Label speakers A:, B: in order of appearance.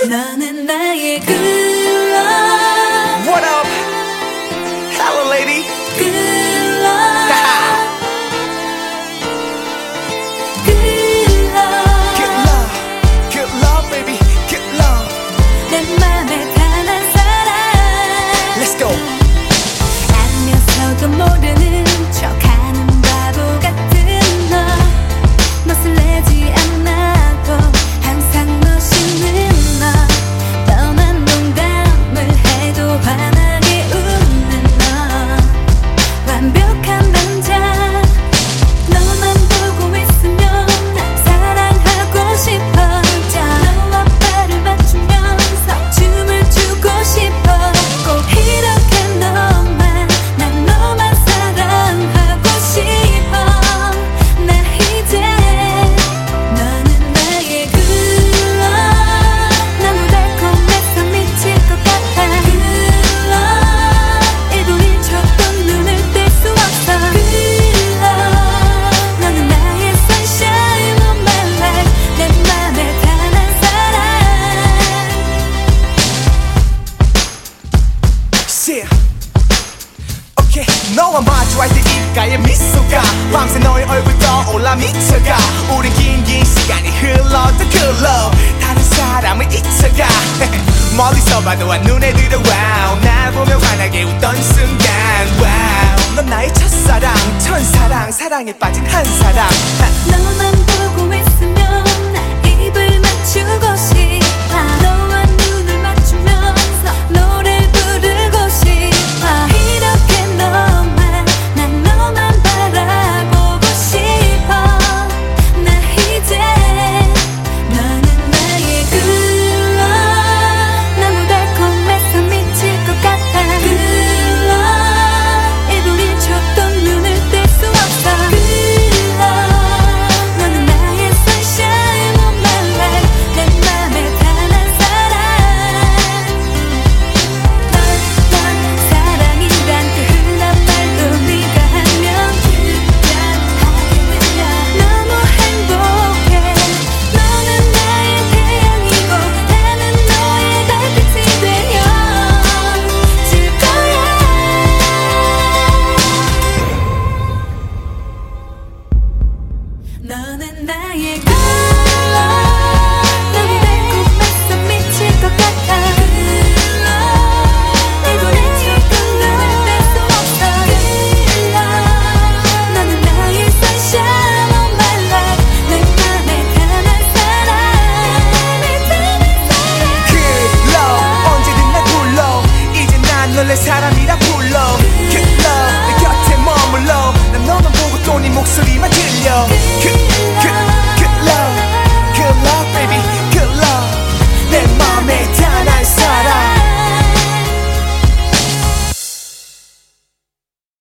A: 너는 나의 good love.
B: What up? Hello lady.
A: Good love. Good love.
B: Good love. Good love baby. Good love.
A: 내 맘에 단한 사랑.
B: Let's go.
A: 알면서도 모르는 척하는 바보 같은 너 설레지 않아도 항상 멋있는 너 뻔한 농담을 해도 환하게 웃는 너 완벽한 남자 너만 보고 있으면 사랑하고 싶어 너와 발을 맞추면서 춤을 추고 싶어 꼭 이렇게 너만 난 너만 사랑하고 싶어 나 이제 너는 나의 good love 너무 달콤해서 미칠 것 같아 good love 1분 1초도 눈을 뗄 수 없어 good love 너는 나의 sunshine of my life 내 맘에 단한 사랑
B: Yeah. Okay. 너와 마주할 때 입가에 미소가 밤새 너의 얼굴 떠올라 미쳐가 우린 긴 시간이 흘러도 good love 다른 사람을 잊혀가 멀리서 봐도 눈에 들어 wow 날 보며 환하게 웃던 순간 wow 넌 나의 첫사랑 천사랑 사랑에 빠진 한 사람
A: 너만 보고 있으면 나 입을 맞추고 싶어 너와 눈을 맞추면서 노래 부르고 싶어 이렇게 너만 난 너만 바라보고 싶어 나 이제 너는 나의 good love 너무 달콤해서 미칠 것 같아 good love 1분 1초도 눈을 뗄 수 없어 good love 너는 나의 sunshine of my life 내 맘에 단한 사랑 넌 사랑이란 그 흔한 말도 네가 하면 그냥 너무 행복해 너는 나의 태양이고 나는 너의 달빛이 되어 줄 거야 너는 나의 good love 너무 달콤해서 미칠 것 같아 good love 1분 1초도 눈을 뗄 수 없어 good love 너는 나의 sunshine of my life 내 맘에 단한 사랑 내 단한 사랑
B: good love 언제든 날 불러 이제 난 널 내 사람이라 불러 good love 내 곁에 머물러 난 너만 보고 또 네 목소리만 들려 good